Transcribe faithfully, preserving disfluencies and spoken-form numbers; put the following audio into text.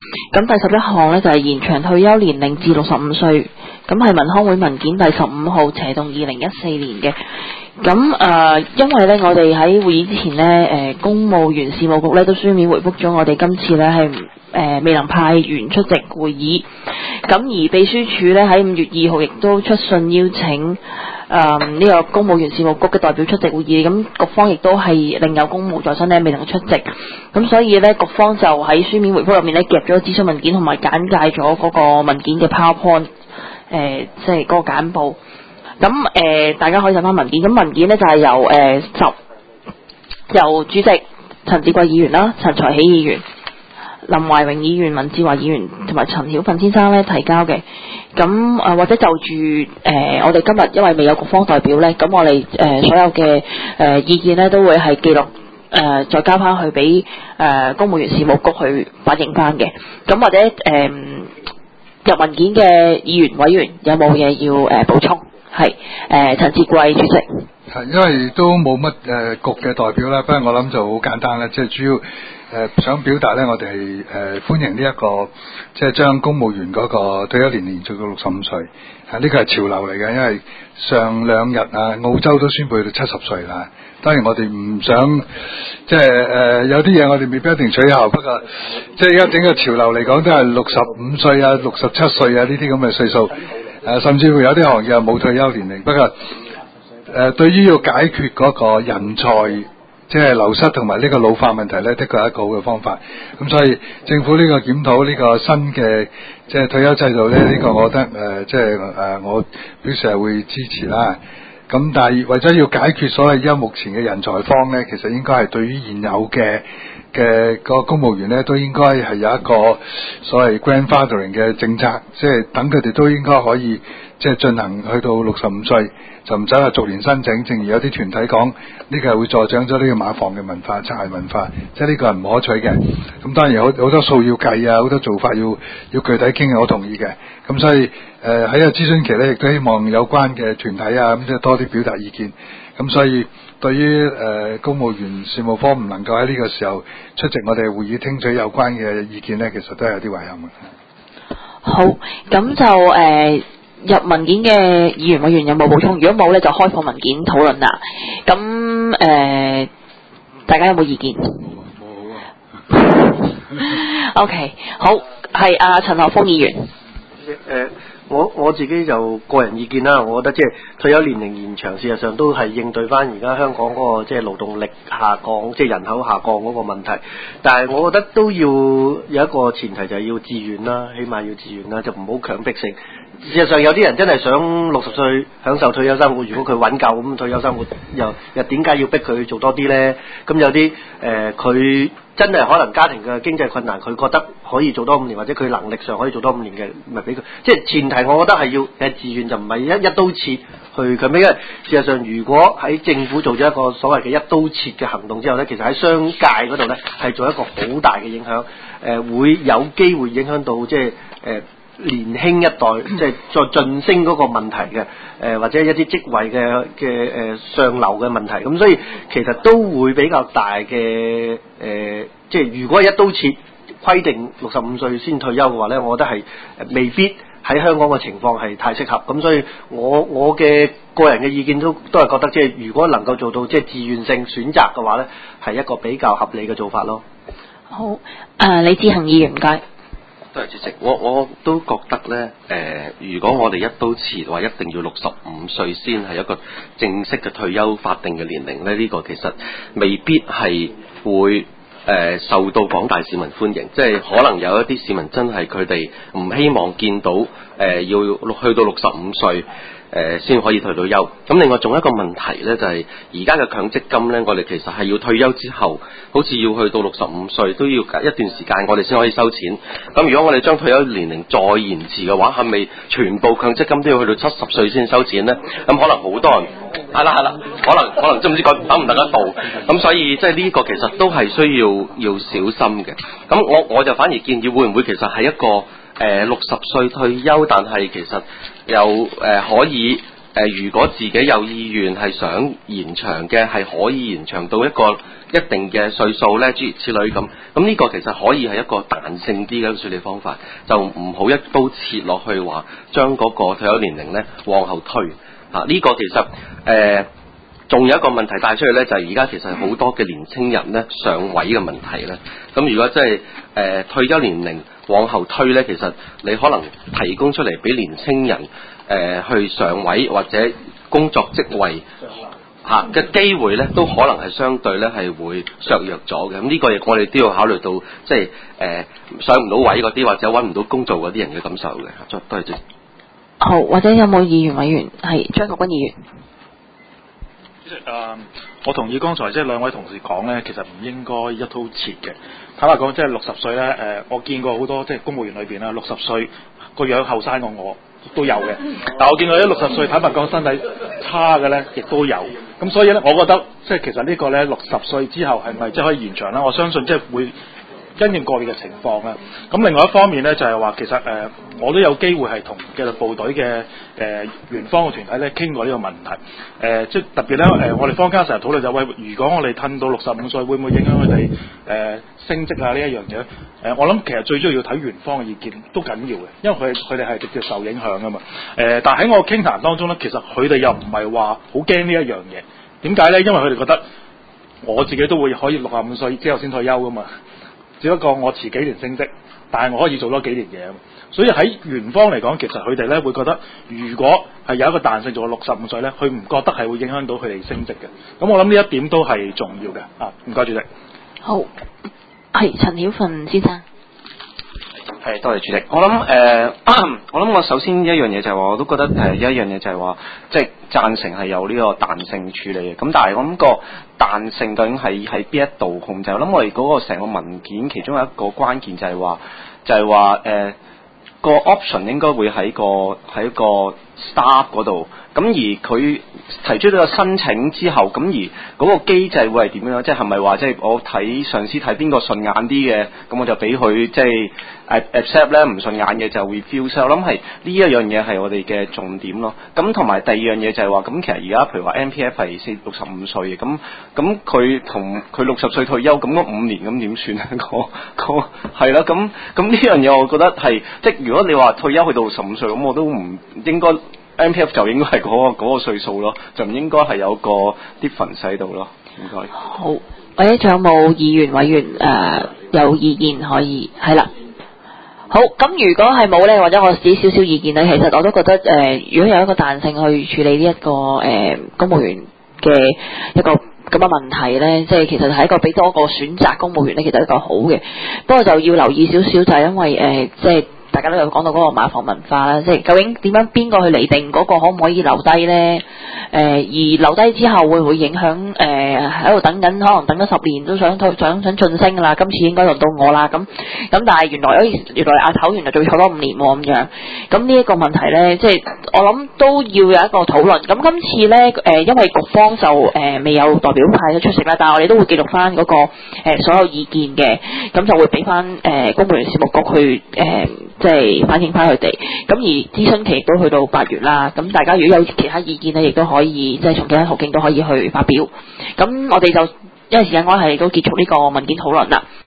咁第十一項呢，就係、是、延長退休年齡至六十五歲，咁係民康會文件第十五號斜動二零一四年嘅。咁誒、呃，因為呢，我哋喺會議之前呢，誒、呃、公務員事務局呢都書面回覆咗我哋今次呢係誒、呃、未能派員出席會議。咁而秘書處呢，喺五月二號亦都出信邀請誒呢、呃這個公務員事務局嘅代表出席會議。咁局方亦都係另有公務在身呢，未能出席。咁所以呢，局方就喺書面回覆入面呢夾咗諮詢文件同埋簡介咗嗰個文件嘅 PowerPoint， 誒、呃、即係嗰個簡報。咁誒、呃，大家可以睇翻文件。咁文件呢，就係、是、由誒、呃、十由主席陳志貴議員啦、陳才喜議員、林懷榮議員、文志華議員同埋陳曉訓先生咧提交嘅。咁誒、呃、或者就住誒、呃、我哋今日因為未有局方代表咧，咁我哋誒、呃、所有嘅誒、呃、意見咧都會係記錄誒、呃、再交翻去俾誒、呃、公務員事務局去反映翻嘅。咁或者誒、呃、入文件嘅議員委員有冇嘢要誒、呃、補充？係誒陳志貴主席。 係因為都冇乜誒局嘅代表啦，不過我諗就好簡單啦，即係主要誒、呃、想表達咧，我哋係誒歡迎呢、這、一個即係將公務員嗰個退休年齡做到六十五歲，係呢個係潮流嚟嘅，因為上兩日啊澳洲都宣布到七十歲啦。當然我哋唔想即係誒、呃、有啲嘢我哋未必一定取效，不過即係而家整個潮流嚟講都係六十五歲啊、六十七歲啊呢啲咁嘅歲數。誒、呃，甚至乎有啲行業冇退休年齡，不過誒、呃，對於要解決嗰個人才即係流失同埋呢個老化問題咧，的確係一個好嘅方法。咁所以政府呢個檢討呢個新嘅即係退休制度咧，呢、這個我覺得誒、呃，即係誒、呃，我表示係會支持啦。咁但係為咗要解決所謂而家目前嘅人才荒咧，其實應該係對於現有嘅嘅個公務員咧，都應該係有一個所謂 grandfathering 嘅政策，即係等佢哋都應該可以即係進行去到六十五歲，就唔使話逐年申請。正如有啲團體講，呢個係會助長咗呢個馬房嘅文化、擦鞋文化，即係呢個係唔可取嘅。咁當然好好多數要計啊，好多做法要要具體傾，我同意嘅。咁所以誒喺、呃、個諮詢期咧，亦都希望有關嘅團體啊，咁即係多啲表達意見。咁所以對於誒、呃、公務員事務科唔能夠喺呢個時候出席我哋會議聽取有關嘅意見呢，其實都係有啲遺憾嘅。 好，咁就誒、呃、入文件嘅議員委員有冇補充？如果冇呢，就開放文件討論啦。咁誒、呃，大家有冇意見？冇啊。O K， 好，係阿陳學鋒議員。 誒、呃。我我自己就個人意見啦，我覺得即係退休年齡延長，事實上都係應對翻而家香港嗰個即係勞動力下降，即係人口下降嗰個問題。但係我覺得都要有一個前提，就係要自願啦，起碼要自願啦，就唔好強迫性。事實上有啲人真係想六十歲享受退休生活，如果佢揾夠咁退休生活，又又點解要逼佢做多啲呢？咁有啲誒佢。呃真係可能家庭嘅經濟困難，佢覺得可以做多五年，或者佢能力上可以做多五年嘅，咪俾佢。即係前提，我覺得係要係自願，就唔係一一刀切去咁。因為事實上，如果喺政府做咗一個所謂嘅一刀切嘅行動之後呢，其實喺商界嗰度呢係做一個好大嘅影響，誒、呃、會有機會影響到即係誒。呃年輕一代即係再晉升嗰個問題嘅，誒、呃、或者一啲職位嘅嘅誒上流嘅問題，咁所以其實都會比較大嘅誒、呃，即係如果一刀切規定六十五歲先退休嘅話咧，我覺得係未必喺香港嘅情況係太適合，咁所以我我嘅個人嘅意見都都係覺得，即係如果能夠做到即係自願性選擇嘅話咧，係一個比較合理嘅做法咯。 好，誒、呃、李志恒議員唔該。 都係主席，我我都覺得咧，誒、呃，如果我哋一刀切話一定要六十五歲先係一個正式嘅退休法定嘅年齡咧，呢、這個其實未必係會誒、呃、受到廣大市民歡迎，即係可能有一啲市民真係佢哋唔希望見到誒、呃、要去到六十五歲。誒先、呃、可以退到休。咁另外仲有一個問題呢，就係而家嘅強積金呢，我哋其實係要退休之後，好似要去到六十五歲都要隔一段時間，我哋先可以收錢。咁如果我哋將退休年齡再延遲嘅話，係咪全部強積金都要去到七十歲先收錢呢？咁可能好多人係啦係啦，可能可能知唔知講等唔等得到？咁所以即係呢個其實都係需要要小心嘅。咁我我就反而建議會唔會其實係一個誒六十歲退休，但係其實又誒、呃、可以誒、呃，如果自己有意願係想延長嘅，係可以延長到一個一一定嘅歲數咧，諸如此類咁。咁呢個其實可以係一個彈性啲嘅處理方法，就唔好一刀切落去話將嗰個退休年齡咧往後推嚇。呢、啊這個其實誒仲、呃、有一個問題帶出去咧，就係而家其實好多嘅年青人咧上位嘅問題咧。咁如果真係誒退休年齡往後推咧，其實你可能提供出嚟俾年青人誒、呃、去上位或者工作職位嚇嘅機會咧，都可能係相對咧係會削弱咗嘅。咁呢個亦我哋都要考慮到，即係誒上唔到位嗰啲或者揾唔到工作嗰啲人嘅感受嘅。多多謝。 好，或者有冇議員委員係張國鈞議員？ 主席誒，我同意剛才即係兩位同事講咧，其實唔應該一刀切嘅。坦白講，即係六十歲咧，誒、呃，我見過好多即係公務員裏邊啦，六十歲個樣後生過我都有嘅。但我見過啲六十歲坦白講身體差嘅咧，亦都有。咁所以咧，我覺得即係其實呢個咧六十歲之後係咪即係可以延長咧？我相信即係會因應個別嘅情況啊。咁另外一方面咧，就係、是、話其實誒、呃，我都有機會係同紀律部隊嘅誒員方嘅團體咧傾過呢個問題。誒、呃，即係特別咧誒、呃，我哋坊間成日討論就喂，如果我哋褪到六十五歲，會唔會影響佢哋誒升職啊呢一樣嘢？誒、呃，我諗其實最主要要睇員方嘅意見都緊要嘅，因為佢佢哋係直接受影響噶嘛。誒、呃，但係喺我傾談當中咧，其實佢哋又唔係話好驚呢一樣嘢。點解咧？因為佢哋覺得我自己都會可以六十五歲之後先退休噶嘛。只不過我遲幾年升職，但係我可以做多幾年嘢，所以喺員方嚟講，其實佢哋咧會覺得，如果係有一個彈性做到六十五歲咧，佢唔覺得係會影響到佢哋升職嘅。咁我諗呢一點都係重要嘅。啊，唔該主席。 好，係陳曉訓先生。 係，多謝主席。我諗誒、呃，我諗我首先一樣嘢就係話，我都覺得誒、呃、有一樣嘢就係話，即係贊成係有呢個彈性處理嘅。咁但係我諗個彈性究竟係喺邊一度控制？我諗我哋嗰個成個文件其中有一個關鍵就係話，就係話誒個 option 應該會喺個喺個 staff 嗰度。咁而佢提出咗個申請之後，咁而嗰個機制會係點樣？即係係咪話即係我睇上司睇邊個順眼啲嘅，咁我就俾佢即係 accept 咧，唔順眼嘅就 refuse。我諗係呢一樣嘢係我哋嘅重點咯。咁同埋第二樣嘢就係話，咁其實而家譬如話 M P F 係四六十五歲嘅，咁咁佢同佢六十歲退休，咁嗰五年咁點算啊？個個係啦，咁咁呢樣嘢我覺得係即係如果你話退休去到六十五歲，咁我都唔應該。M P F 就應該係嗰、那個嗰、那個歲數咯，就唔應該係有個 difference 喺度咯。唔該。 好，或者仲有冇議員委員誒、呃、有意見可以係啦。好，咁如果係冇咧，或者我自己少少意見咧，其實我都覺得誒、呃，如果有一個彈性去處理呢、這、一個誒、呃、公務員嘅一個咁嘅問題咧，即係其實係一個俾多個選擇公務員咧，其實係一個好嘅。不過就要留意少少，就係因為誒、呃、即係。大家都有講到嗰個馬房文化啦，即係究竟點樣邊個去釐定嗰個可唔可以留低呢？誒、呃，而留低之後會唔會影響誒喺度等緊，可能等咗十年都想想想晉升㗎啦，今次應該輪到我啦咁。咁但係原來誒原來阿頭原來仲要坐多五年喎咁樣。咁呢一個問題呢，即係我諗都要有一個討論。咁今次呢，誒、呃，因為局方就誒、呃、未有代表派出席啦，但係我哋都會記錄翻嗰個、呃、所有意見嘅，咁就會俾翻誒公務員事務局去誒。呃即係反映翻佢哋，咁而諮詢期亦都去到八月啦。咁大家如果有其他意見咧，亦都可以即係從其他途徑都可以去發表。咁我哋就因為時間關係，都結束呢個文件討論啦。